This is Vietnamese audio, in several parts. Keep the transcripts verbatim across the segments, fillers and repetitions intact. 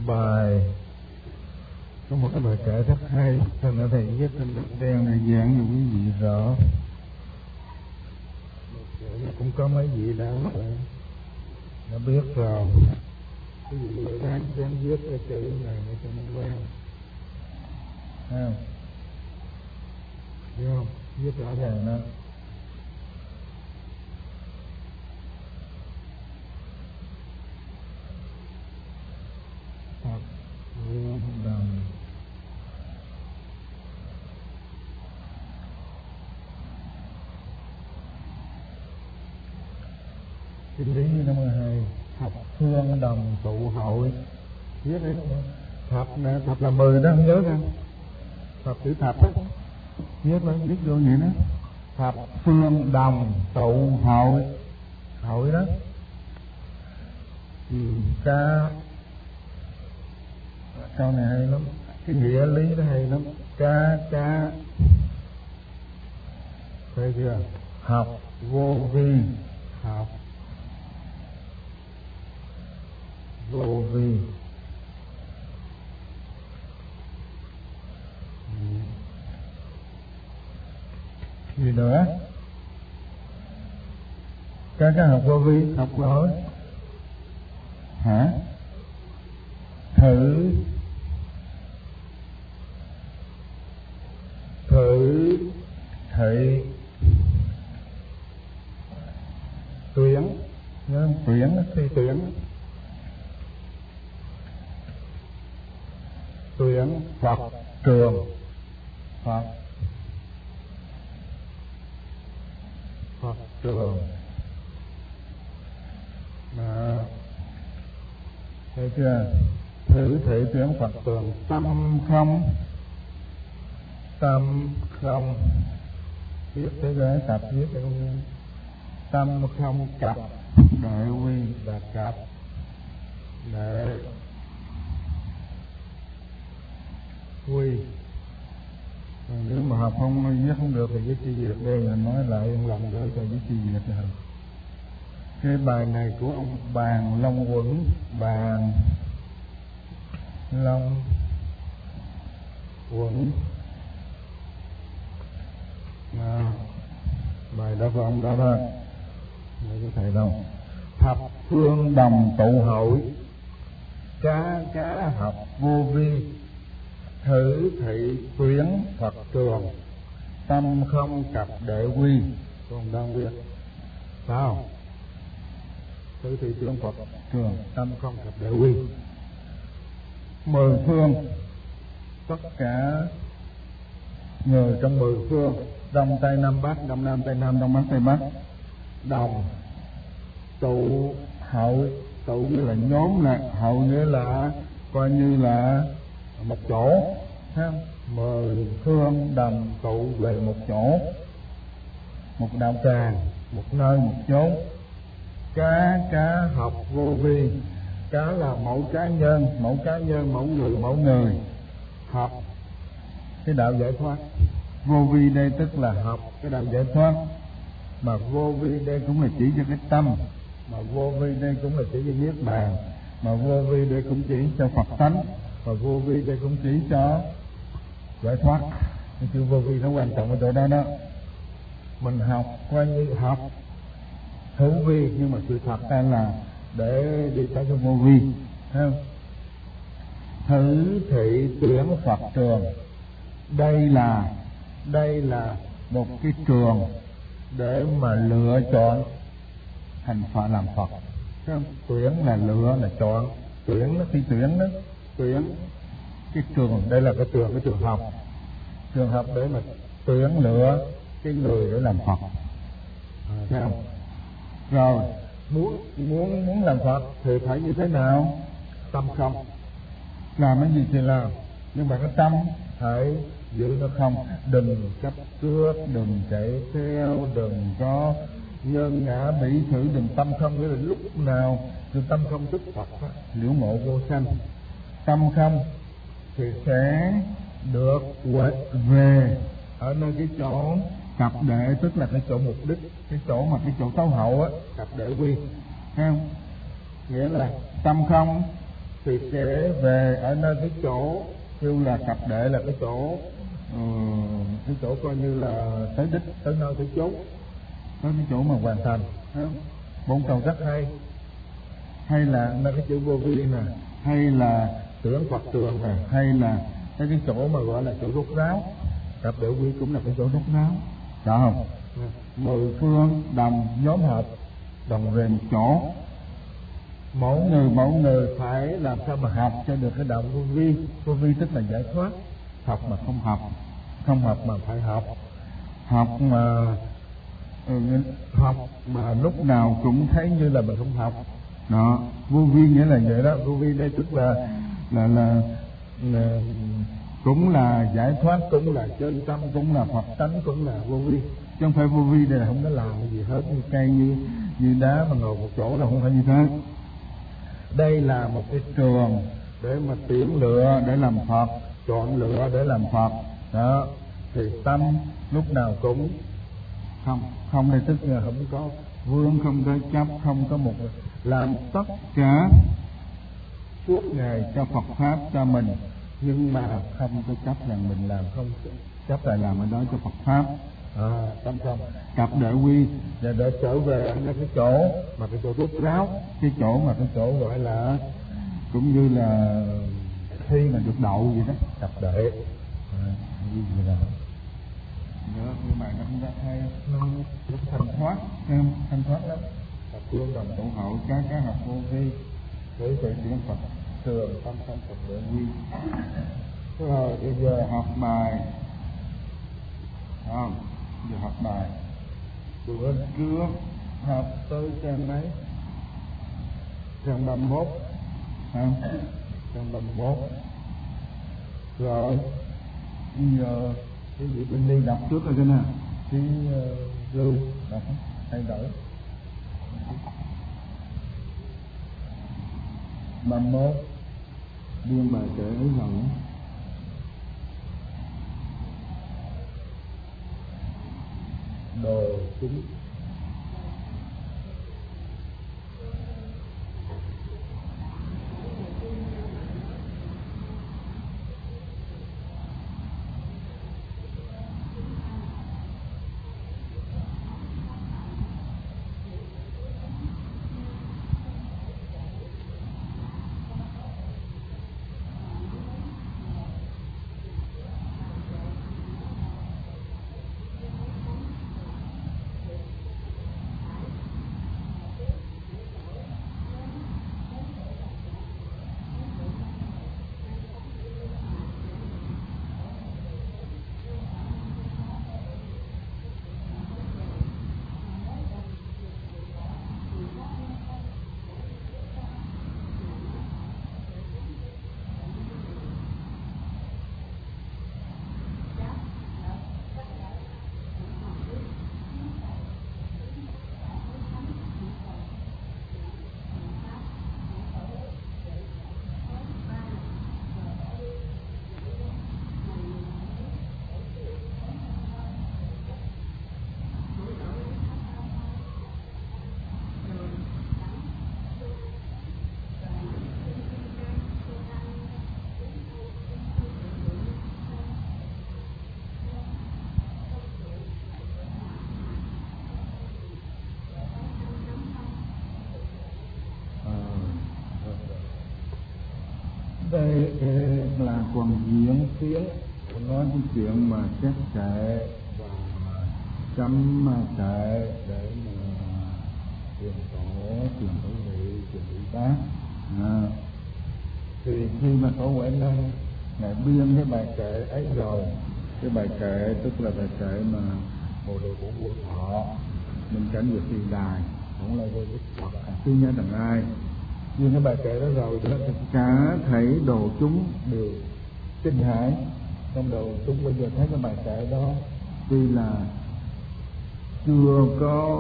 bài có một cái bài kệ rất hay, thầy nói thầy viết trên bảng đen này giảng cho quý vị rõ. Cũng có mấy vị đã đã biết rồi. Quý vị đang đang viết cái chữ này để cho nó quen, thấy không? Hiểu không? Viết rõ ràng đó. Thật vương đồng cái lý năm mươi hai thập phương đồng tụ hội, viết đấy. Thập nè, thập là mười đó, không nhớ ra. Thập chữ thập á, viết lên viết vô vậy đó. Thập phương đồng tụ hội, hội đó. Ừ, ca câu này hay lắm, cái nghĩa lý nó hay lắm. Ca ca thấy chưa? Học vô vi, học vô vi. Gì nữa? Các cái học vô vi, học hỏi hả? Thử thử thị tuyển, nhớ không? Tuyển thi tuyển tuyển Phật trường, Phật Phật trường mà thấy chưa? Thử thị tuyển Phật trường. Tâm không, tâm không viết thế giới tập viết để không. Tâm không cặp đệ quy là cặp đệ quy. Nếu mà học không viết không được thì viết chi Việt đây, là nói lại một lần nữa cho viết chi Việt là cái bài này của ông Bàn Long Quẩn, Bàn Long Quẩn à, bài đó của ông đó thôi, đây có thầy đâu. Thập phương đồng tụ hội, cá cá học vô vi, thử thị tuyển Phật trường, tâm không cặp đệ quy. Còn đang viết sao? Thử thị tuyển Phật trường, tâm không cặp đệ quy. Mười phương, tất cả người trong mười phương, đông tây nam bắc, đông nam tây nam, đông bắc tây bắc, đồng tụ hội. Tụ nghĩa là nhóm, là hội nghĩa là coi như là một chỗ, thấy không? Mười phương đồng tụ về một chỗ, một đạo tràng, một nơi, một chốn. Cá cá học vô vi, cá là mẫu cá nhân, mẫu cá nhân, mẫu người, mẫu người. Học cái đạo giải thoát, vô vi đây tức là học cái đạo giải thoát. Mà vô vi đây cũng là chỉ cho cái tâm, mà vô vi đây cũng là chỉ cho niết bàn, mà vô vi đây cũng chỉ cho Phật tánh, và vô vi đây cũng chỉ cho giải thoát. Cái chữ vô vi nó quan trọng ở chỗ đó đó. Mình học coi như học hữu vi, nhưng mà sự thật đây là để đi tới cái vô vi, thấy không? Thử thị tuyển Phật trường, đây là đây là một cái trường để mà lựa chọn thành Phật làm Phật. Thấy không? Tuyển là lựa, là chọn. Tuyển nó thi tuyển đó, tuyển cái trường, đây là cái trường, cái trường học, trường học để mà tuyển lựa cái người để làm Phật. À, thấy không? Rồi muốn muốn muốn làm Phật thì phải như thế nào? Tâm không. Làm cái gì thì làm, nhưng mà cái tâm phải giữ nó không. Đừng chấp cướp, đừng chạy theo, đừng có nhân ngã bỉ thử, đừng tâm không. Nghĩa là lúc nào đừng tâm không tức Phật á, liễu ngộ vô sanh. Tâm không thì sẽ được về ở nơi cái chỗ cặp đệ, tức là cái chỗ mục đích, cái chỗ mà cái chỗ tối hậu á, cặp đệ quy, thấy không? Nghĩa là tâm không thì kể về ở nơi cái chỗ kêu là cặp đệ là cái chỗ uh, cái chỗ coi như là tới đích, tới nơi tới chốn, tới cái chỗ mà hoàn thành. Bốn câu rất hay, hay là nơi cái chữ vô vi nè, hay là tưởng Phật trường nè, hay là cái cái chỗ mà gọi là chỗ rốt ráo. Cặp đệ quy cũng là cái chỗ rốt ráo, rõ không? Mười phương đồng nhóm hợp, đồng về một chỗ. Mỗi người mỗi người phải làm sao mà học cho được cái đạo vô vi. Vô vi tức là giải thoát. Học mà không học, không học mà phải học. Học mà ừ, học mà lúc nào cũng thấy như là mình không học. Đó, vô vi nghĩa là vậy đó. Vô vi đây tức là là là, là cũng là giải thoát, cũng là chân tâm, cũng là Phật tánh, cũng là vô vi. Chứ không phải vô vi đây là không có làm gì hết, như cây như như đá mà ngồi một chỗ là không phải như thế. Đây là một cái trường để mà tuyển lựa để làm Phật, chọn lựa để làm Phật. Đó, thì tâm lúc nào cũng không, không đây tức là không có vương, không có chấp, không có một, làm tất cả suốt ngày cho Phật pháp cho mình, nhưng mà không có chấp rằng mình làm, không chấp lại làm ở đó cho Phật pháp. À, tâm không cặp đệ quy và để trở về ở cái chỗ mà cái chỗ rốt ráo, cái chỗ mà cái chỗ gọi là cũng như là khi mà được đậu vậy đó, cặp đệ à, như vậy là nhớ nhưng mà nó cũng rất hay, nó rất thanh thoát, em thanh thoát lắm. Thập phương đồng tụ hậu, cá cá học vô vi, để về điện Phật thường tâm tâm Phật đệ quy. Rồi bây giờ học bài, không? Giờ học bài. Bữa trước học tới trang mấy? Trang ba mươi mốt, không? Trang ba mươi mốt. Rồi bây giờ cái gì bên đi đọc trước rồi thế nào? Cái uh, lưu đọc thay đổi. ba mươi mốt biên bài kể ấy rồi. Đồ chúng đây là còn diễn tiến nói cái chuyện mà xét kệ và chấm kệ để mà truyền tổ, truyền tổ vị, truyền ủy tác. À, thì khi mà tổ huệ năng ngài biên cái bài kệ ấy rồi, cái bài kệ tức là bài kệ mà bộ đội của vua Thọ minh cảnh về tiền đài cũng là vô đức Phật tư nhân đằng ai. Nhưng cái bài kệ đó rồi thì cả thảy đồ chúng đều kinh hãi. Trong đồ chúng bây giờ thấy cái bài kệ đó tuy là chưa có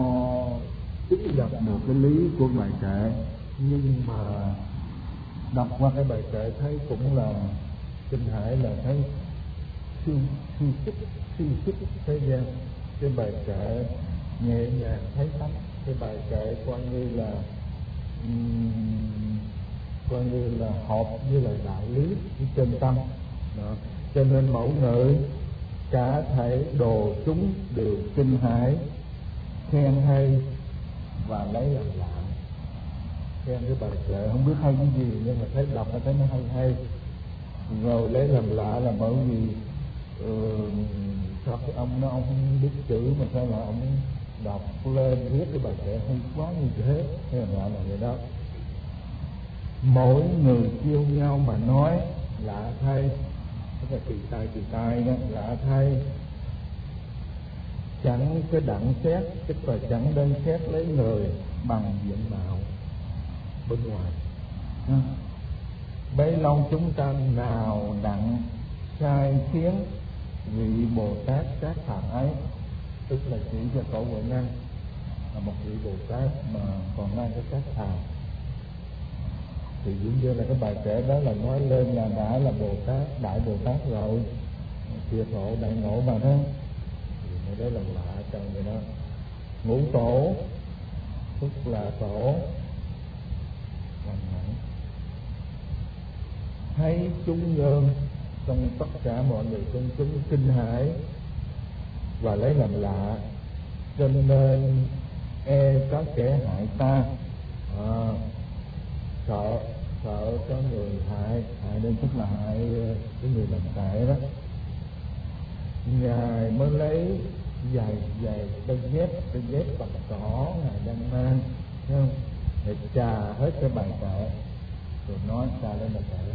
chứng nhập được cái lý của bài kệ, nhưng mà đọc qua cái bài kệ thấy cũng là kinh hãi, là thấy siêu siêu sức siêu sức thế gian. Cái bài kệ nhẹ nhàng thấy tánh, cái bài kệ coi như là coi như là hợp với lại đạo lý với chân tâm đó. Cho nên mẫu ngữ cả thể đồ chúng đều kinh hãi, khen hay và lấy làm lạ. Khen cái bài kệ không biết hay cái gì, nhưng mà thấy đọc thấy nó hay hay, rồi lấy làm lạ là bởi vì ừ, sao cái ông nó ông không biết chữ mà sao là ông đọc lên viết cái bài kệ hay quá như thế, thế là lạ là vậy đó. Mỗi người chiêu nhau mà nói lạ thay, tức là kỳ tai kỳ tai đó, lạ thay, chẳng cái đặng xét, tức là chẳng đơn xét lấy người bằng diện mạo bên ngoài. À, bấy lâu chúng ta nào đặng sai khiến vị Bồ Tát các phàm ấy, tức là chỉ cho Tổ Huệ Năng là một vị Bồ Tát mà còn mang cái các phàm. Thì dĩ nhiên là cái bài kể đó là nói lên là đã là Bồ Tát, Đại Bồ Tát rồi, thiệt ngộ đại ngộ mà đó. Thì đó là lạ trời vậy đó. Ngũ tổ tức là tổ làm hẳn, thấy chúng nhân trong tất cả mọi người trong chúng kinh hãi và lấy làm lạ, cho nên e có kẻ hại ta, à, sợ sợ có người hại, hại nên tức là hại cái người làm hại đó. Ngài mới lấy giày giày đôi dép đôi dép bằng cỏ ngài đang mang, thấy không? Để trà hết cái bài kệ rồi nói trà lên bài kệ,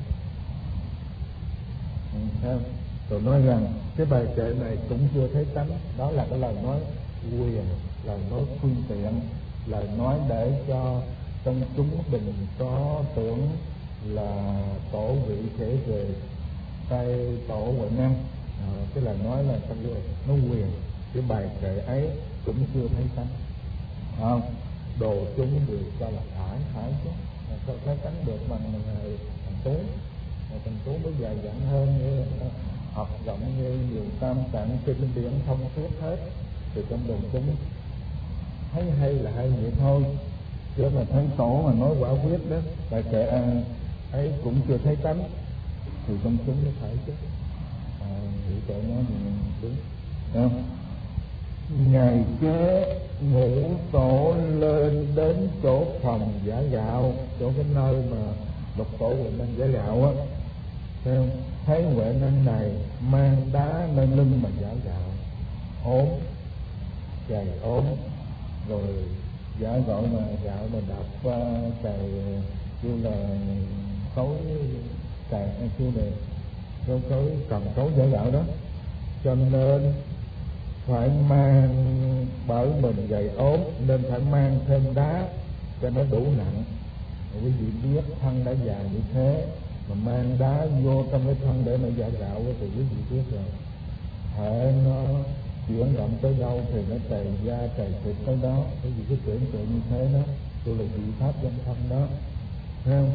thấy không? Rồi nói rằng cái bài kệ này cũng chưa thấy tánh, đó là cái lời nói quyền, lời nói phương tiện, lời nói để cho trong chúng đừng có tưởng là tổ vị kể về tay Tổ Huệ Năng. À, cái lời nói là tâm lưu nó quyền, cái bài kệ ấy cũng chưa thấy tánh, không? Đồ chúng đều cho là thải thải chứ, sao thấy tánh được bằng thằng Tú, thằng Tú mới dài dặn hơn, như học rộng như nhiều tam tạng kinh điển thông suốt hết, thì trong đồng chúng thấy hay là hay vậy thôi, chứ mà thấy tổ mà nói quả quyết đó bài kệ à, ấy cũng chưa thấy tánh thì trong chúng nó phải chứ. À, nghĩ kệ nói đúng không? Ngày kế ngũ tổ lên đến chỗ phòng giả gạo, chỗ cái nơi mà lục tổ Huệ Năng giả gạo á, thấy không? Thấy Huệ Năng này mang đá lên lưng mà giả gạo, ốm chày ốm, rồi giả gọi mà gạo mà đạp qua chày kêu là khối chày kêu là khối khối cầm khối giả gạo đó, cho nên phải mang, bởi mình gầy ốm nên phải mang thêm đá cho nó đủ nặng. Quý vị biết thân đã dài như thế mà mang đá vô trong cái thân để mà giả gạo thì quý vị biết rồi, hệ nó chuyển động tới đâu thì nó trầy da trầy thịt tới đó. Quý vị cứ tưởng tượng như thế đó, tôi là vị pháp dân thân đó, thấy không?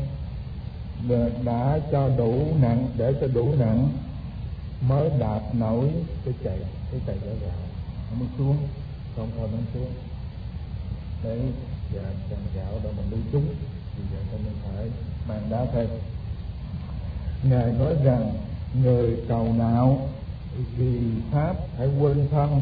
Đã cho đủ nặng, để cho đủ nặng mới đạp nổi cái chày, cái chày giả gạo nó mới xuống, không thôi nó xuống để và chày gạo để mình đi trúng, vì vậy cho nên phải mang đá thêm. Ngài nói rằng người cầu nạo vì pháp phải quên thân,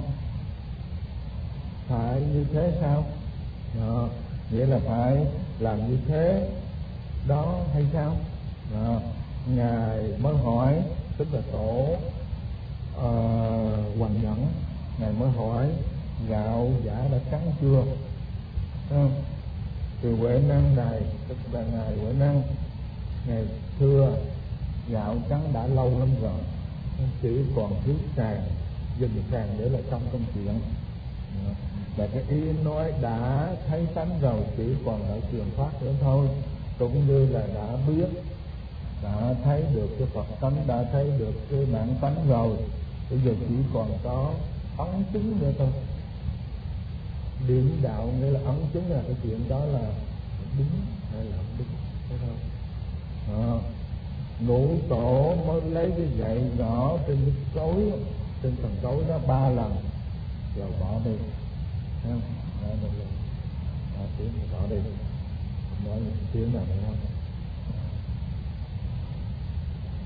phải như thế sao? Đó, nghĩa là phải làm như thế đó hay sao? Đó, Ngài mới hỏi, tức là tổ uh, Hoằng Nhẫn, Ngài mới hỏi gạo giả đã trắng chưa? Không? Thì Huệ Năng này, tức là Ngài Huệ Năng, Ngài thưa gạo trắng đã lâu lắm rồi, chỉ còn thiếu sàn, dùng sàn để là xong công chuyện. Và cái ý nói đã thấy tánh rồi, chỉ còn đợi truyền pháp nữa thôi, cũng như là đã biết, đã thấy được cái Phật tánh, đã thấy được cái bản tánh rồi, bây giờ chỉ còn có ấn chứng nữa thôi. Điểm đạo nghĩa là ấn chứng là cái chuyện đó là đúng hay là không đúng, thấy không? À, ngũ tổ mới lấy cái gậy gõ trên cái cối, trên phần cối đó ba lần rồi bỏ đi, thấy không? Đó, một lần, ba tiếng rồi bỏ đi, không nói tiếng nào nữa không?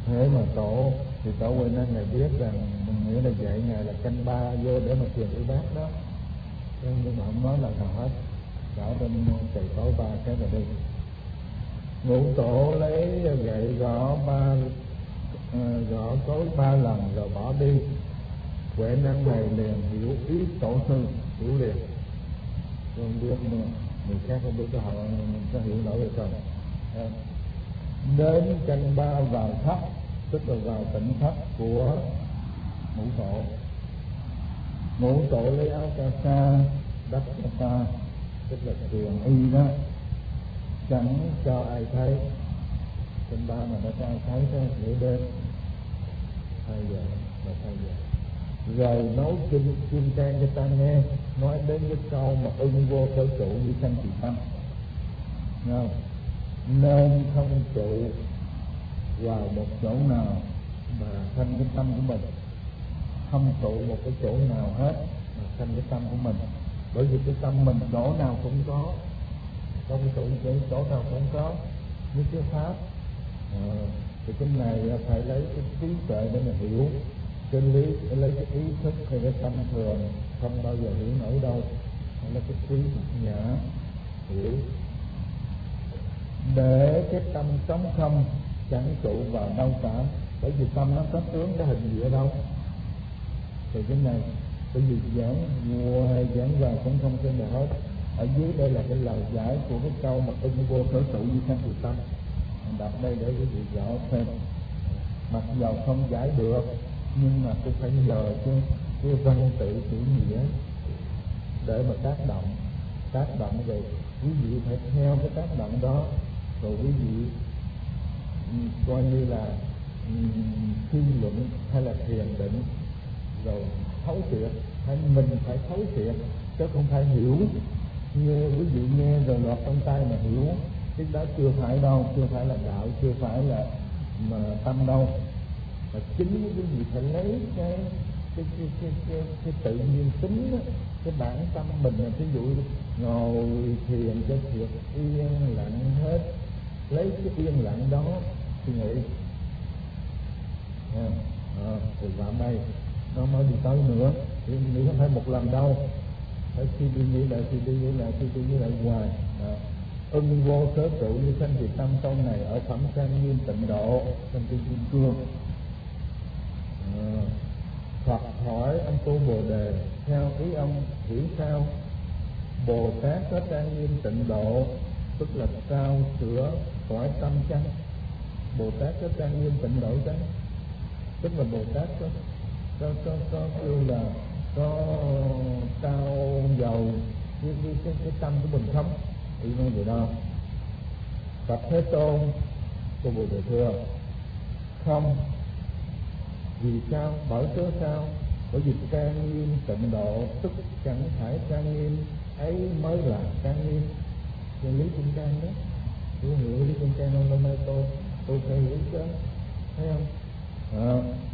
Thế mà tổ thì tổ Huệ Năng này biết rằng mình nghĩa là dạy ngài là canh ba vô để mà truyền y bác đó, nhưng mà không nói là nào hết, cả bên thầy tổ ba cái là đi. Ngũ tổ lấy gậy gõ ba uh, gõ cối ba lần rồi bỏ đi. Huệ Năng này liền hiểu ý tổ sư, hiểu liền. Không biết người khác không biết có họ có hiểu nổi hay không. À, đến canh ba vào thấp, tức là vào tỉnh thấp của ngũ tổ. Ngũ tổ lấy áo ca sa đắp cho ta, tức là truyền y đó, chẳng cho ai thấy. Canh ba mà đã cho ai thấy đó, để đến hai giờ là hai giờ. Rồi nấu kinh kim cang cho ta nghe, nói đến cái câu mà ưng vô sở trụ như sanh trì tâm. Không? Nên không trụ vào một chỗ nào mà sanh cái tâm của mình, không trụ một cái chỗ nào hết mà sanh cái tâm của mình. Bởi vì cái tâm mình chỗ nào cũng có, không trụ cái chỗ nào cũng có như cái pháp. À, thì cái này phải lấy cái trí tuệ để mà hiểu chân lý, để lấy cái ý thức hay cái tâm thường không bao giờ hiểu nổi đâu, hay là cái trí nhã hiểu. Để cái tâm trống không chẳng trụ vào đâu cả, bởi vì tâm nó có tướng có hình gì ở đâu. Thì cái này bởi vì giảng mua hay giảng vào cũng không trên được hết. Ở dưới đây là cái lời giải của cái câu mà ưng vô sở trụ như sanh trì tâm. Mình đọc đây để quý vị rõ thêm. Mặc dầu không giải được nhưng mà cũng phải nhờ chứ cái văn tự chữ nghĩa để mà tác động tác động rồi quý vị phải theo cái tác động đó, rồi quý vị um, coi như là um, suy luận hay là thiền định rồi thấu triệt, hay mình phải thấu triệt chứ không phải hiểu như quý vị nghe rồi lọt trong tay mà hiểu. Cái đó chưa phải đâu, chưa phải là đạo, chưa phải là mà tâm đâu. Và chính quý vị phải lấy cái cái cái cái, cái, cái tự nhiên tính đó, cái bản tâm mình là ví dụ ngồi thiền cho thiệt yên lặng hết, lấy cái yên lặng đó suy nghĩ. À, à, thì vào đây nó mới đi tới nữa, thì nghĩ không phải một lần đâu, phải khi đi nghĩ lại, khi đi nghĩ lại, khi đi nghĩ lại hoài. À, ưng vô sở trụ như sanh trì tâm câu này ở phẩm trang nghiêm tịnh độ trong kinh Kim Cương. À, Phật hỏi ông Tu Bồ Đề theo ý ông hiểu sao? Bồ Tát có trang nghiêm tịnh độ tức là cao sửa cõi tâm chăng? Bồ Tát có trang nghiêm tịnh độ chăng? Tức là Bồ Tát có có có có kêu là có cao giàu cái cái cái, cái tâm của mình không? Ý nói vậy đó. Phật Thế Tôn Tu Bồ Đề thưa không. Vì sao? Bởi cớ sao? Bởi vì trang nghiêm tịnh độ tức chẳng phải trang nghiêm ấy mới là trang nghiêm. Cái lý kinh trang đó, tôi hiểu lý kinh trang không? Hôm nay tôi tôi phải hiểu chứ, thấy không? À,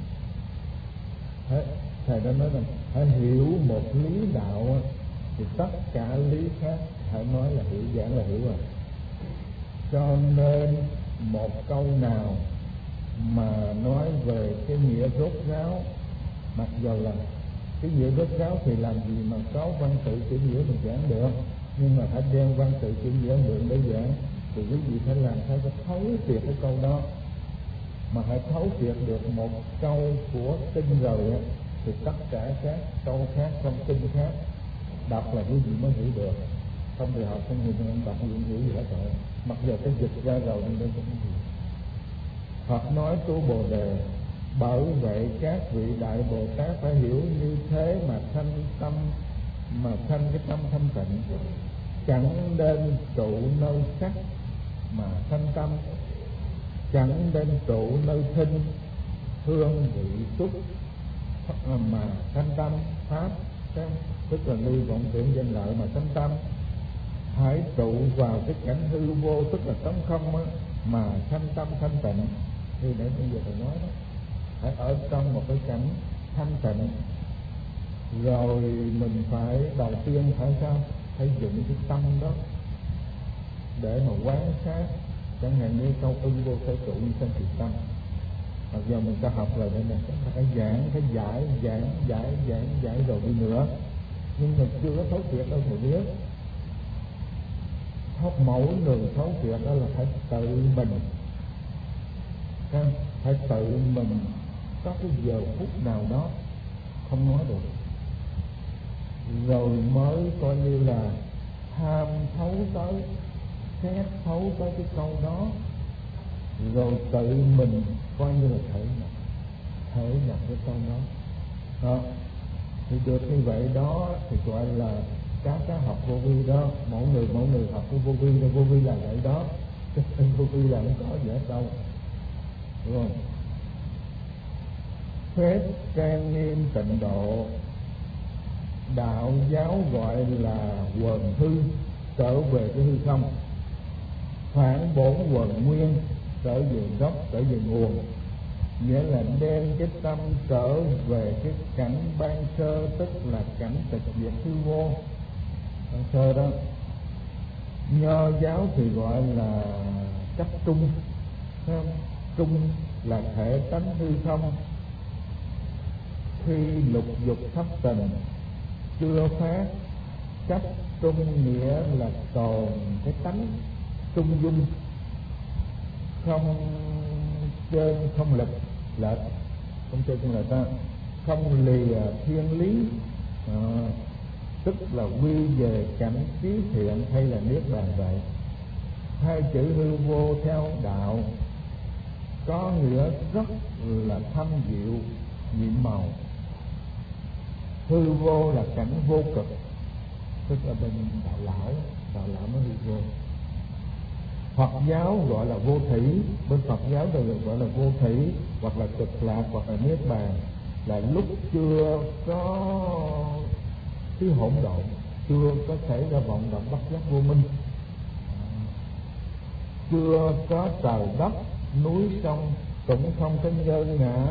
thế, thầy đã nói rằng hãy hiểu một lý đạo thì tất cả lý khác hãy nói là hiểu, giảng là hiểu rồi. Cho nên một câu nào mà nói về cái nghĩa rốt ráo, mặc dù là cái nghĩa rốt ráo thì làm gì mà có văn tự chữ nghĩa mình giảng được, nhưng mà phải đem văn tự chữ nghĩa mượn để giảng, thì quý vị phải làm sao cho thấu triệt cái câu đó. Mà hãy thấu triệt được một câu của kinh rồi thì tất cả các câu khác, trong kinh khác đọc là quý vị mới hiểu được, không thì họ không hiểu, đọc không hiểu gì hết rồi. Mặc dù cái dịch ra rồi nhưng đây cũng không hiểu. Phật nói Tu Bồ Đề bởi vậy các vị đại Bồ Tát phải hiểu như thế mà thanh tâm, mà thanh cái tâm thanh tịnh, chẳng nên trụ nơi sắc mà thanh tâm, chẳng nên trụ nơi thinh hương vị xúc mà thanh tâm pháp, tức là ly vọng tưởng danh lợi mà thanh tâm. Hãy trụ vào cái cảnh hư vô tức là trống không á, mà thanh tâm thanh tịnh. Thì để bây giờ tôi nói đó, hãy ở trong một cái cảnh thanh tịnh, rồi mình phải đầu tiên phải sao? Phải dựng cái tâm đó để mà quán sát, chẳng hạn như câu ưng vô sở trụ như sanh trì tâm. Mặc dù mình có học rồi nên mình phải giảng, phải giải, giảng, giải, giảng, giải rồi đi nữa, nhưng mà chưa có thấu triệt đâu mà biết. Học mỗi người thấu triệt đó là phải tự mình, phải tự mình có cái giờ phút nào đó không nói được, rồi mới coi như là tham thấu tới, xét thấu tới cái câu đó, rồi tự mình coi như là thể nhận, thể nhận cái câu đó. Đó thì được như vậy đó thì gọi là các cái học vô vi đó. Mỗi người mỗi người học cái vô vi đó, vô vi là vậy đó, cái vô vi là không có gì hết đâu, đúng không? Phép trang nghiêm tịnh độ, đạo giáo gọi là quần hư, trở về cái hư không, phản bổn quần nguyên, trở về gốc, trở về nguồn, nghĩa là đem cái tâm trở về cái cảnh ban sơ, tức là cảnh tịch diệt hư vô ban sơ đó. Nho giáo thì gọi là cách trung, thấy không? Trung là thể tánh hư không, khi lục dục thất tình chưa phát. Cách trung nghĩa là tồn cái tánh trung dung, không trên không lệch lệch, không trên không lệch ta, không lìa thiên lý, à, tức là quy về cảnh trí thiện hay là niết bàn vậy. Hai chữ hư vô theo đạo có nghĩa rất là thâm diệu nhiệm màu. Hư vô là cảnh vô cực, tức là bên đạo lão, đạo lão mới hư vô. Phật giáo gọi là vô thủy, bên Phật giáo đều gọi là vô thủy, hoặc là cực lạc, hoặc là niết bàn, là lúc chưa có thứ hỗn độn, chưa có xảy ra vọng động bất giác vô minh, chưa có trời đất núi sông, cũng không có nhơ ngã,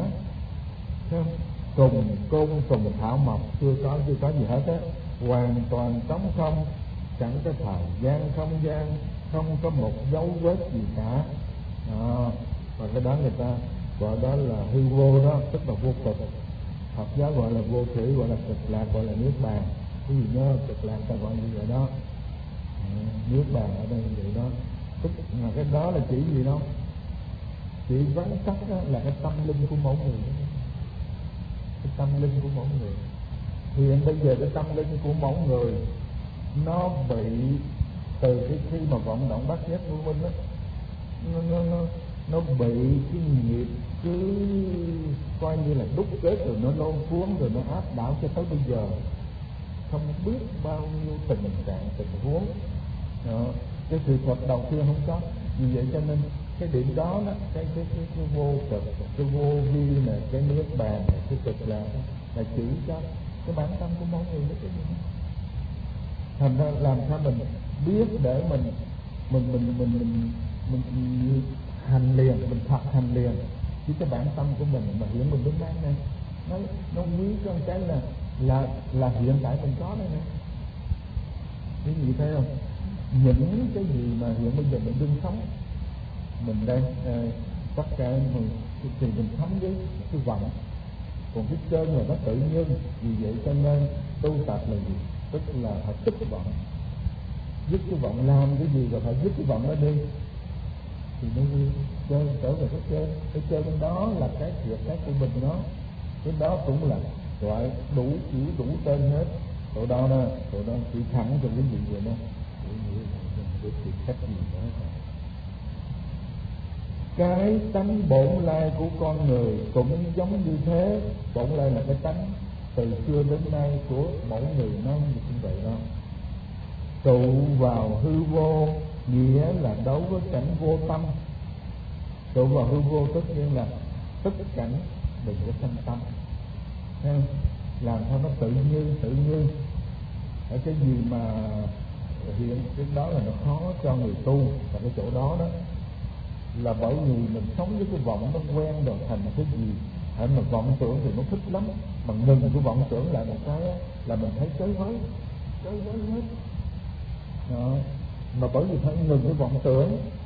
cùng côn trùng thảo mộc, chưa có chưa có gì hết á, hoàn toàn trống không, chẳng có thời gian không gian, không có một dấu vết gì cả. À, và cái đó người ta gọi đó là hư vô đó, tức là vô cực. Phật giáo gọi là vô thủy, gọi là cực lạc, gọi là niết bàn. Cái gì nhớ cực lạc ta gọi như vậy đó, à, niết bàn ở đây như vậy đó. Tức mà cái đó là chỉ gì đâu, chỉ vắn tắt là cái tâm linh của mỗi người, cái tâm linh của mỗi người. Hiện bây giờ cái tâm linh của mỗi người nó bị từ cái khi mà vọng động bắt giác vô minh đó, nó, nó, nó, nó bị cái nghiệp cứ coi như là đúc kết, rồi nó lôi cuốn, rồi nó áp đảo cho tới bây giờ, không biết bao nhiêu tình trạng tình huống đó. Cái sự thật đầu tiên không có, vì vậy cho nên cái điểm đó đó, cái cái cái, cái vô cực, cái vô vi này, cái niết bàn này, cái cực lạc là chỉ cho cái bản tâm của mỗi người đó. Cái gì đó thành ra làm sao mình biết để mình mình mình mình mình mình, mình hành liền, mình thật hành liền chứ cái bản tâm của mình mà hiện mình đúng đáng này, nó nó quý con cái là là là hiện tại mình có đây nè. Cái gì thấy không? Những cái gì mà hiện bây giờ mình đương sống, mình đang uh, tất cả mình thì mình sống với cái vọng, còn cái chân là nó tự nhiên. Vì vậy cho nên tu tập là gì? Tức là phải dứt cái vọng, dứt cái vọng, làm cái gì rồi phải dứt cái vọng đó đi thì nó đi chơi, trở về cái chơi. Cái chơi bên đó là cái việc cái của mình đó, cái đó cũng là gọi đủ chữ đủ tên hết. Tụi đó đó, tụi đó chỉ thẳng cho cái gì vậy đó, để tìm cách gì đó. Cái tánh bổn lai của con người cũng giống như thế. Bổn lai là cái tánh từ xưa đến nay của mỗi người nó như vậy đó. Trụ vào hư vô nghĩa là đấu với cảnh vô tâm. Trụ vào hư vô tất nhiên là tất cảnh đừng có sanh tâm, không? Làm sao nó tự nhiên, tự nhiên. Ở cái gì mà hiện cái đó là nó khó cho người tu, và cái chỗ đó đó là bởi vì mình sống với cái vọng nó quen rồi thành cái gì. Hãy mà vọng tưởng thì nó thích lắm, mà ngừng cái vọng tưởng lại một cái là mình thấy chới với, chới với hết đó. Mà bởi vì phải ngừng cái vọng tưởng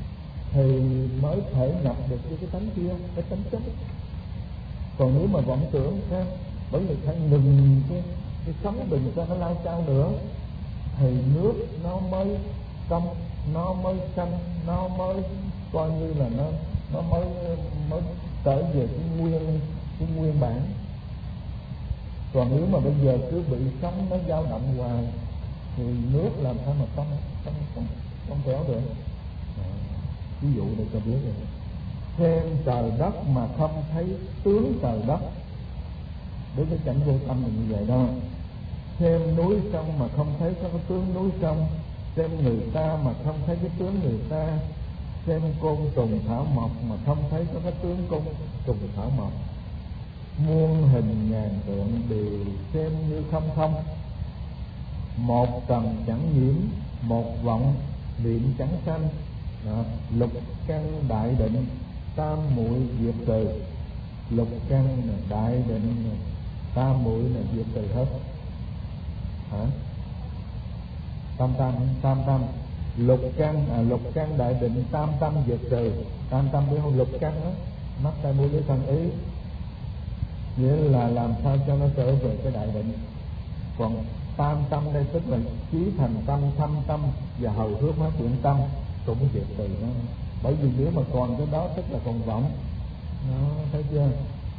thì mới thể nhập được với cái tánh kia, cái tánh chất. Còn nếu mà vọng tưởng ha, bởi vì phải ngừng cái cái sống đừng cho nó lao chao nữa, thì nước nó mới trong, nó mới xanh, nó mới coi như là nó nó mới mới trở về cái nguyên cái nguyên bản. Còn nếu mà bây giờ cứ bị sống nó dao động hoài thì nước làm sao mà không không không không kéo được. Ví dụ để cho biết rồi. Xem trời đất mà không thấy tướng trời đất, đối với cảnh vô tâm là như vậy đó. Xem núi sông mà không thấy có cái tướng núi sông, xem người ta mà không thấy cái tướng người ta, xem côn trùng thảo mộc mà không thấy có cái tướng côn trùng thảo mộc. Muôn hình ngàn tượng đều xem như không không, một trần chẳng nhiễm, một vọng niệm chẳng sanh. Đó. Lục căn đại định, tam muội diệt trừ. Lục căn đại định, tam muội là diệt trừ hết. Hả? Tam tâm, tam tâm. Lục căn, à, lục căn đại định, tam tâm diệt trừ. Tam tâm biết không? Lục căn đó, mắt tai mũi lưỡi thân ý, nghĩa là làm sao cho nó trở về cái đại định. Còn tam tâm đây tức là chí thành tâm, thâm tâm và hầu hướng phát triển tâm, cũng diệt trừ nó. Bởi vì nếu mà còn cái đó tức là còn vọng. Nó thấy chưa?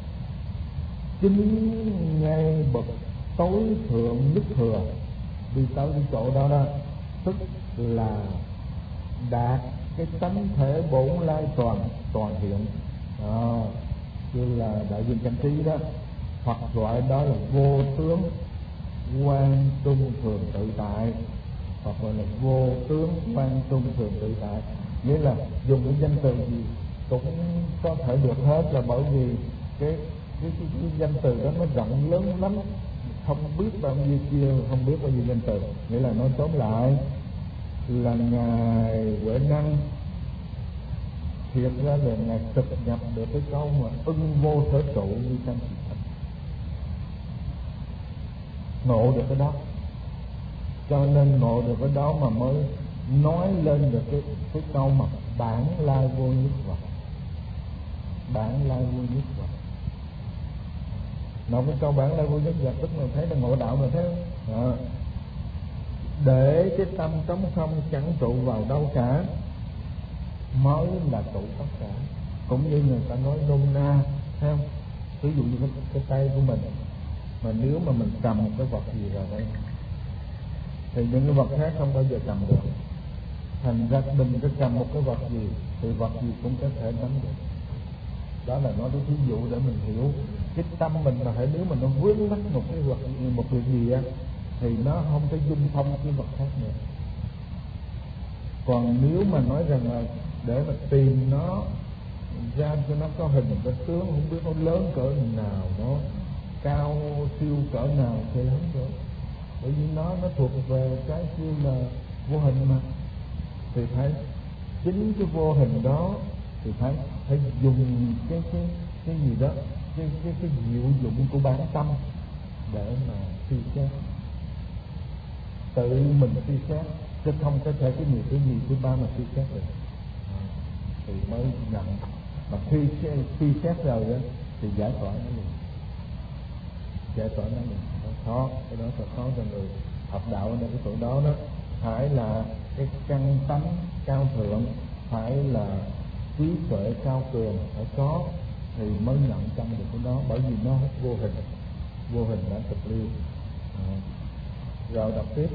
Chính ngay bậc tối thượng nhất thừa đi tới cái chỗ đó đó, tức là đạt cái tánh thể bổn lai toàn toàn hiện đó, như là đại viên chánh trí đó, hoặc gọi đó là vô tướng quang trung thường tự tại, hoặc gọi là vô tướng quang trung thường tự tại. Nghĩa là dùng cái danh từ gì cũng có thể được hết, là bởi vì cái cái, cái, cái danh từ đó nó rộng lớn lắm, không biết bao nhiêu chia, không biết bao nhiêu danh từ. Nghĩa là nói tóm lại là Ngài Huệ Năng thiệt ra là Ngài thực nhập được cái câu mà ưng vô sở trụ như sanh thành, ngộ được cái đó. Cho nên ngộ được cái đó mà mới nói lên được cái cái câu mà bản lai vô nhất vật, bản lai vô nhất vật. Nói cái câu bản lai vô nhất vật tức là thấy là ngộ đạo mà thế. À. Để cái tâm trống không chẳng trụ vào đâu cả mới là trụ tất cả. Cũng như người ta nói nôm na, thấy không? Ví dụ như cái, cái tay của mình, mà nếu mà mình cầm một cái vật gì vào đây thì những cái vật khác không bao giờ cầm được. Thành ra mình cứ cầm một cái vật gì thì vật gì cũng có thể nắm được. Đó là nói cái ví dụ để mình hiểu cái tâm mình, mà hãy nếu mà nó vướng mắc một cái vật, một việc gì á, thì nó không thể dung thông cái vật khác nữa. Còn nếu mà nói rằng là để mà tìm nó ra cho nó có hình có tướng, không biết nó lớn cỡ nào, nó cao siêu cỡ nào thì không được. Bởi vì nó nó thuộc về cái siêu là vô hình mà, thì phải chính cái vô hình đó thì phải phải dùng cái cái cái gì đó, cái cái cái diệu dụng của bản tâm để mà suy xét, tự mình suy xét, chứ không có thể cái nhiều cái gì thứ ba mà suy xét được. À, thì mới nặng. Mà khi suy xét rồi đó thì giải tỏa nó liền, giải tỏa nó liền. Nó khó, cái đó thật khó cho người học đạo. Ở đây cái chỗ đó đó phải là cái căn tánh cao thượng, phải là trí tuệ cao cường, phải có thì mới nhận trong được cái đó. Bởi vì nó vô hình, vô hình đã thực liêu. À, rồi đọc tiếp.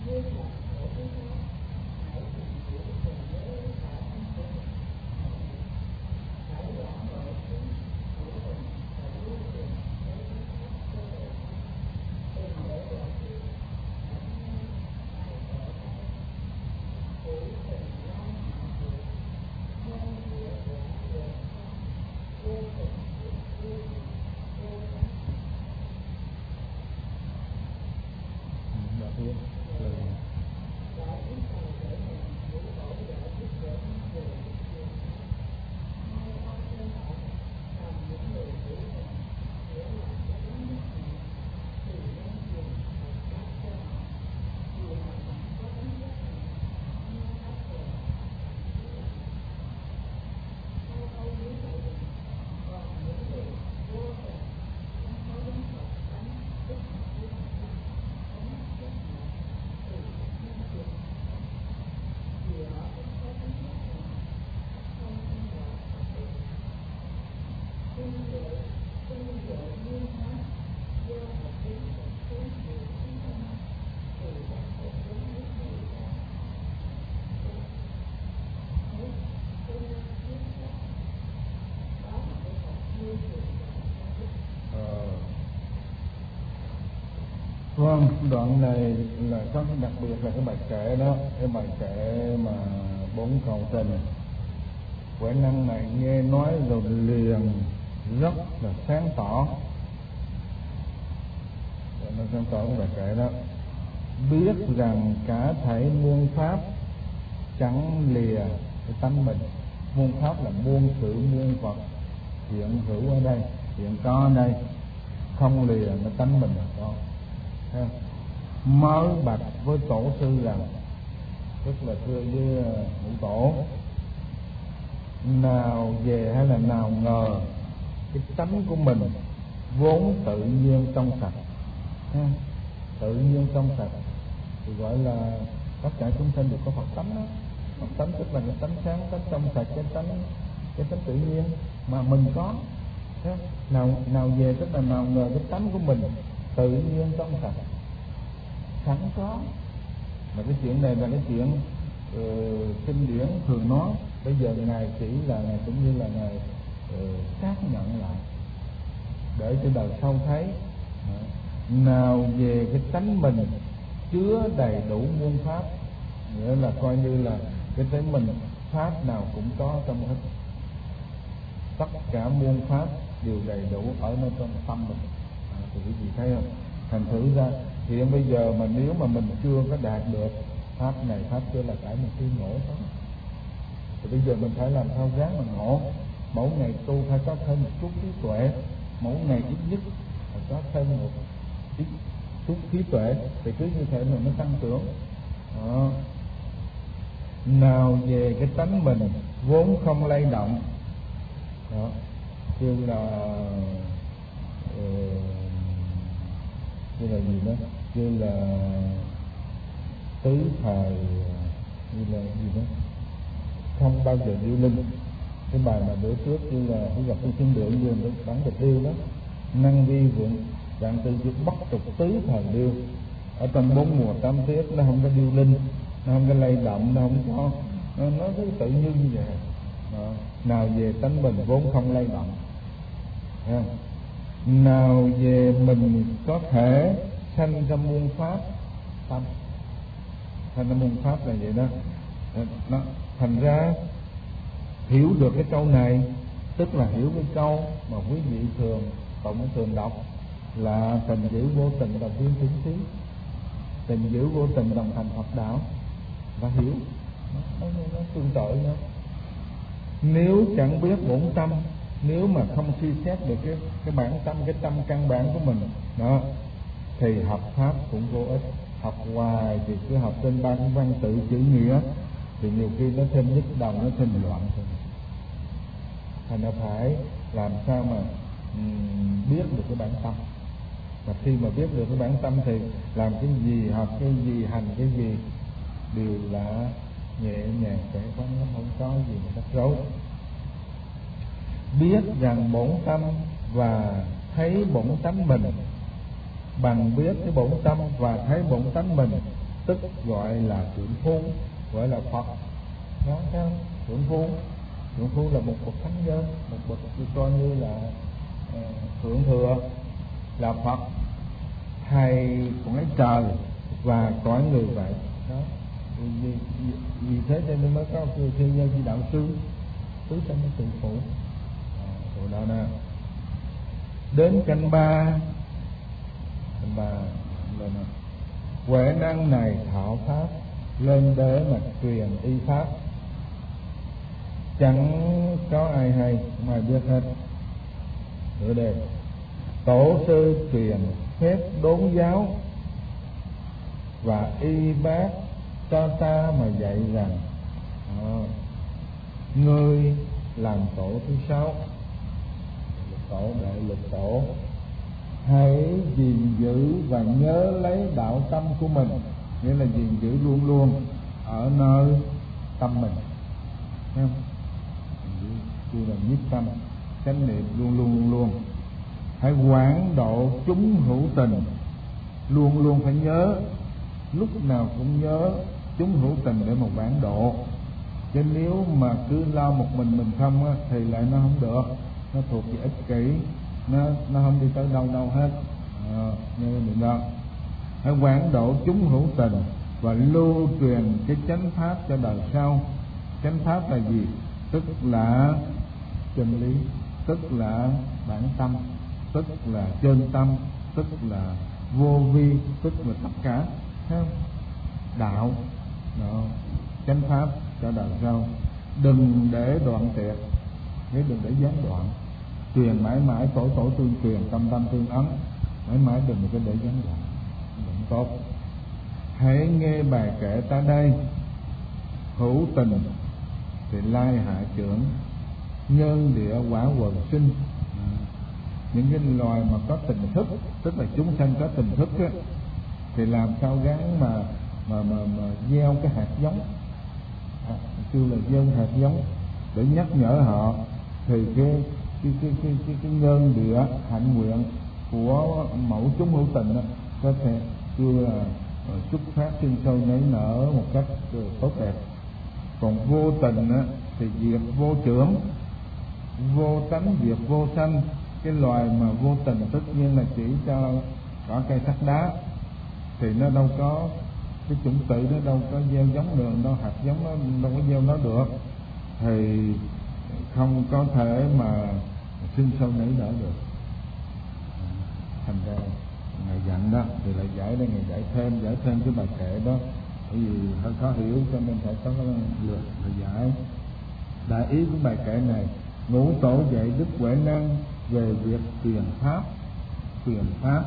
Vâng, đoạn này là có đặc biệt là cái bài kệ đó, cái bài kệ mà bốn cầu tình. Huệ năng này nghe nói rồi liền rất là sáng tỏ. Rồi nó sáng tỏ cái bài kệ đó. Biết rằng cả thảy muôn pháp chẳng lìa cái tánh mình. Muôn pháp là muôn sự muôn vật hiện hữu ở đây, hiện có ở đây, không lìa cái tánh mình là có. Mới bạch với tổ sư rằng, tức là thưa với ngũ tổ, nào về hay là nào ngờ cái tánh của mình vốn tự nhiên trong sạch, tự nhiên trong sạch thì gọi là tất cả chúng sinh đều có Phật tánh đó. Phật tánh tức là cái tánh sáng, tánh trong sạch, cái tánh cái tánh tự nhiên mà mình có. Nào nào về tức là nào ngờ cái tánh của mình tự nhiên trong sạch sẵn có. Mà cái chuyện này là cái chuyện uh, kinh điển thường nói. Bây giờ ngài chỉ là ngài cũng như là ngài uh, xác nhận lại để cho đời sau thấy. Nào về cái tánh mình chứa đầy đủ muôn pháp, nghĩa là coi như là cái tánh mình pháp nào cũng có trong hết, tất cả muôn pháp đều đầy đủ ở nơi trong tâm mình. À, thì quý vị thấy không? Thành thử ra hiện bây giờ mà nếu mà mình chưa có đạt được pháp này pháp kia là cả một cái ngộ đó. Thì bây giờ mình phải làm sao ráng mà ngộ. Mỗi ngày tu phải có thêm một chút trí tuệ, mỗi ngày ít nhất phải có thêm một ít chút trí tuệ, thì cứ như thế mình mới tăng trưởng. Đó. Nào về cái tánh mình vốn không lay động, đó kêu là uh, kêu là gì đó, kêu là tứ thời, như là gì đó, không bao giờ điêu linh. Cái bài mà bữa trước như là cái gặp tôi xin lượng dương bản được điêu đó, năng vi vượng dạng từ chữ bất tục tứ thời điêu. Ở trong bốn mùa tám tiết nó không có điêu linh, nó không có lay động, nó không có, nó nói thứ tự nhiên như vậy. Đó. Nào về tánh mình vốn không lay động, ha. Nào về mình có thể sanh ra muôn pháp tâm, sanh ra muôn pháp là vậy đó. Nó thành ra hiểu được cái câu này, tức là hiểu cái câu mà quý vị thường tổng thường đọc là tình giữ vô tình đồng viên tiến thí, tình giữ vô tình đồng thành Phật đạo, và hiểu nó, nó, nó tương tự nhau. Nếu chẳng biết bổn tâm, nếu mà không suy xét được cái cái bản tâm, cái tâm căn bản của mình đó, thì học pháp cũng vô ích. Học hoài thì cứ học trên ban văn tự chữ nghĩa thì nhiều khi nó thêm nhức đầu, nó thêm loạn thôi. Thành ra phải làm sao mà um, biết được cái bản tâm. Và khi mà biết được cái bản tâm thì làm cái gì, học cái gì, hành cái gì đều là nhẹ nhàng khỏe khoắn, nó không có gì mà rắc rối. Biết rằng bổn tâm và thấy bổn tánh mình, bằng biết cái bổn tâm và thấy bổn tánh mình tức gọi là thượng phu, gọi là Phật. Đó, thấy không? Thượng phu, thượng phu là một bậc thánh nhân, một bậc coi như là uh, thượng thừa, là Phật, thầy cõi trời và cõi người vậy. Đó, vì, vì, vì thế cho nên mới có thiên nhân chi đạo sư, tứ sanh tự phụ. Rồi đó nè, đến canh ba, canh ba lên nè. Huệ năng này thảo pháp, lên để mà truyền y pháp, chẳng có ai hay, không ai biết hết. Nữa đây, tổ sư truyền phép đốn giáo và y bác cho ta mà dạy rằng à, ngươi làm tổ thứ sáu, lục tổ, đại lục tổ, hãy gìn giữ và nhớ lấy đạo tâm của mình, nghĩa là gìn giữ luôn luôn ở nơi tâm mình, thấy không? Tôi là nhiếp tâm, chánh niệm luôn luôn luôn luôn. Hãy quảng độ chúng hữu tình, luôn luôn phải nhớ, lúc nào cũng nhớ chúng hữu tình để mà quảng độ. Chứ nếu mà cứ lo một mình mình không á, thì lại nó không được, nó thuộc về ích kỷ, nó nó không đi tới đâu đâu hết. À, như mình đó, hãy quảng độ chúng hữu tình và lưu truyền cái chánh pháp cho đời sau. Chánh pháp là gì? Tức là chân lý, tức là bản tâm, tức là chân tâm, tức là vô vi, tức là tất cả, thấy không? Đạo đó, chánh pháp cho đời sau, đừng để đoạn tuyệt, nếu đừng để gián đoạn, truyền mãi mãi, tổ tổ tương truyền, tâm tâm tương ấn, mãi mãi đừng có để gián đoạn, đừng tốt. Hãy nghe bài kệ ta đây, hữu tình thì lai hạ trưởng, nhân địa quả quần sinh. Những cái loài mà có tình thức, tức là chúng sanh có tình thức á, thì làm sao gắng mà mà mà mà gieo cái hạt giống, à, kêu là gieo hạt giống để nhắc nhở họ, thì cái cái cái cái cái, cái nhân địa hạnh nguyện của mẫu chúng hữu tình đó, có thể kêu là xuất phát sinh sôi nảy nở một cách tốt đẹp. Còn vô tình á, thì diệt vô trưởng, vô tánh diệt vô sanh. Cái loài mà vô tình tất nhiên là chỉ cho cỏ cây sắt đá, thì nó đâu có cái chủng tử, nó đâu có gieo giống đường đâu, hạt giống nó đâu có gieo nó được, thì không có thể mà sinh sôi nảy nở được. Thành ra Ngài dặn đó thì lại giải đây, Ngài giải thêm giải thêm cái bài kệ đó, bởi vì hơi khó hiểu cho nên phải có lượt để giải. Đại ý của bài kệ này, ngũ tổ dạy đức Huệ Năng về việc truyền pháp, truyền pháp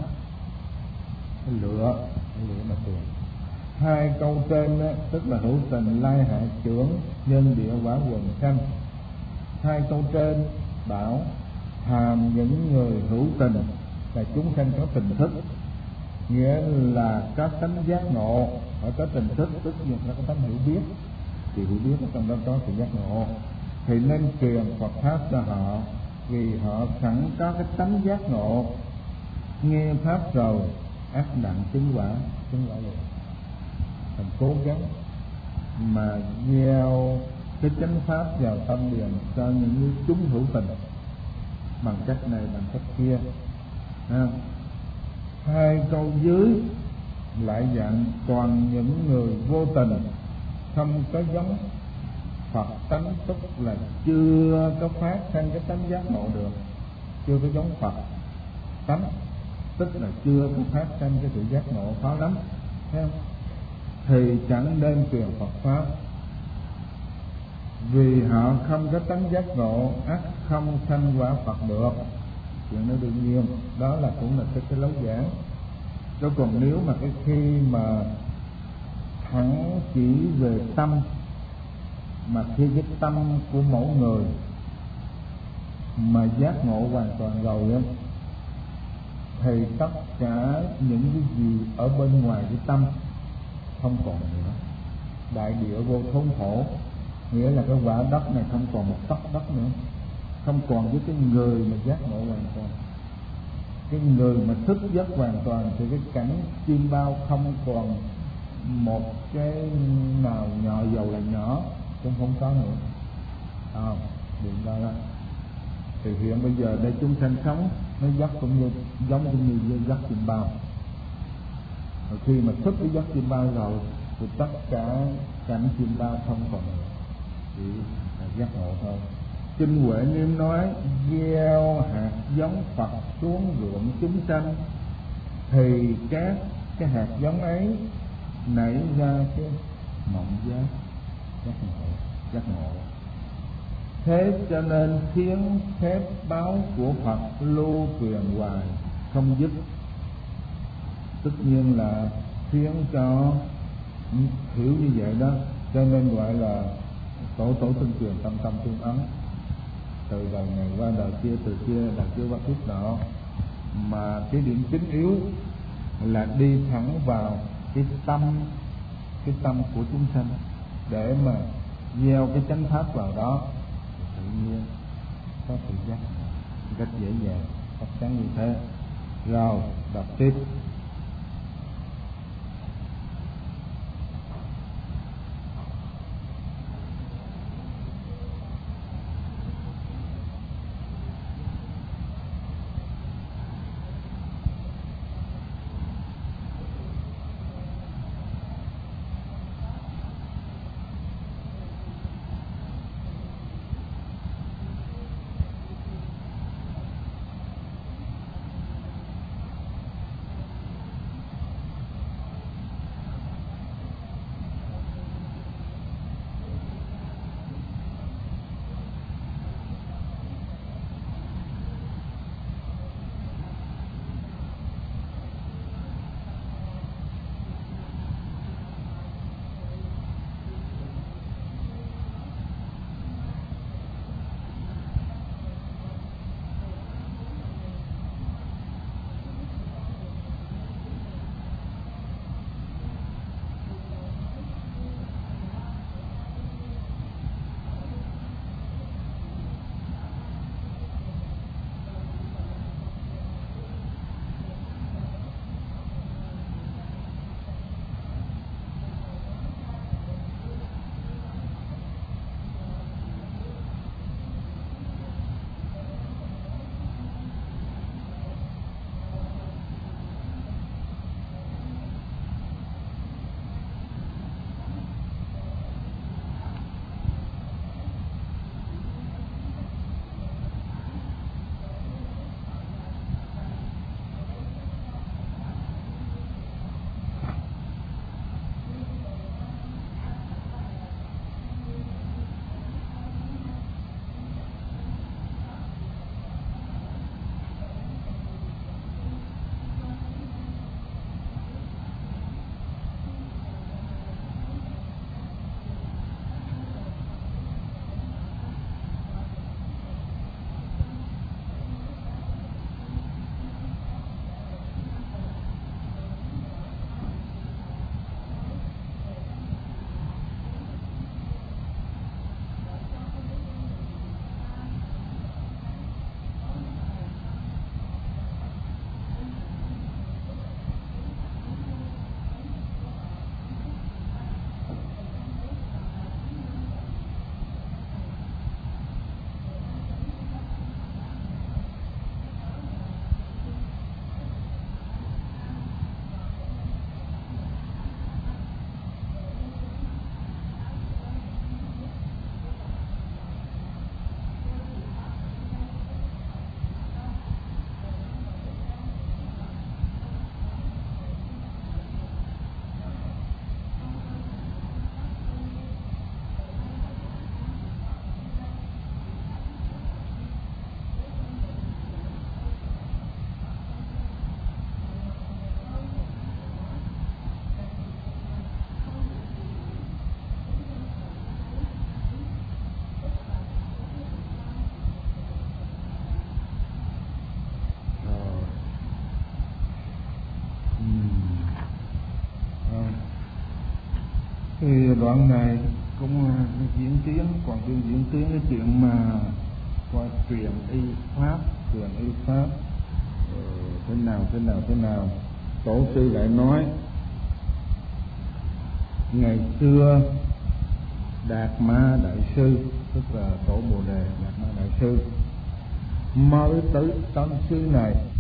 cái lựa, cái lựa mà truyền. Hai câu trên đó, tức là hữu tình lai hạ trưởng, nhân địa quả quần sanh. Hai câu trên bảo hàm những người hữu tình là chúng sanh có tình thức, nghĩa là có tánh giác ngộ, họ có tình thức, tức là nó có tánh hiểu biết, thì hiểu biết ở trong đó có sự giác ngộ, thì nên truyền Phật pháp cho họ, vì họ sẵn có cái tánh giác ngộ, nghe pháp rồi ác đặng chứng quả, chứng quả rồi. Thành cố gắng mà gieo cái chánh pháp vào tâm điền cho những chúng hữu tình bằng cách này bằng cách kia. Ha. Hai câu dưới lại dặn còn những người vô tình không có giống Phật tánh, tức là chưa có phát sinh cái tánh giác ngộ được, chưa có giống Phật tánh, tức là chưa có phát sinh cái sự giác ngộ, khó lắm, thấy không? Thì chẳng nên truyền Phật pháp, vì họ không có tánh giác ngộ, ắt không sanh quả Phật được. Chuyện đó đương nhiên, đó là cũng là cái, cái lối giảng. Chứ còn nếu mà cái khi mà thẳng chỉ về tâm, mà khi cái tâm của mỗi người mà giác ngộ hoàn toàn rồi á, thì tất cả những cái gì ở bên ngoài cái tâm không còn nữa. Đại địa vô thốn thổ, nghĩa là cái quả đất này không còn một tấc đất nữa, không còn với cái người mà giác ngộ hoàn toàn. Cái người mà thức giấc hoàn toàn thì cái cảnh chim bao không còn một một cái nào nhỏ dầu là nhỏ cũng không có nữa. À, điện ra đó. Thì hiện bây giờ để chúng sanh sống nó dắt cũng như giống cũng như dắt chim bao. Rồi khi mà thức cái dắt chim bao rồi thì tất cả cảnh chim bao không còn nữa, chỉ là giác ngộ thôi. Kinh Huệ Nghiêm nói gieo hạt giống Phật xuống ruộng chúng sanh thì các cái hạt giống ấy nảy ra cái mộng giác, giác ngộ, giác ngộ. Thế cho nên khiến phép báo của Phật lưu truyền hoài không dứt. Tất nhiên là khiến cho hiểu như vậy đó, cho nên gọi là tổ tổ tương truyền, tâm tâm tương ấn, từ đời này qua đời kia, từ kia đời kia qua kiếp nọ. Mà cái điểm chính yếu là đi thẳng vào cái tâm, cái tâm của chúng sanh để mà gieo cái chánh pháp vào đó, tự nhiên có tự giác rất dễ dàng, chắc chắn như thế. Rồi đọc tiếp. Thì đoạn này cũng diễn tiến, còn chưa diễn tiến cái chuyện mà qua truyền y pháp, truyền y pháp ừ, thế nào thế nào thế nào. Tổ sư lại nói ngày xưa Đạt Ma Đại Sư, tức là tổ Bồ Đề Đạt Ma Đại Sư mới tới Tân Xứ này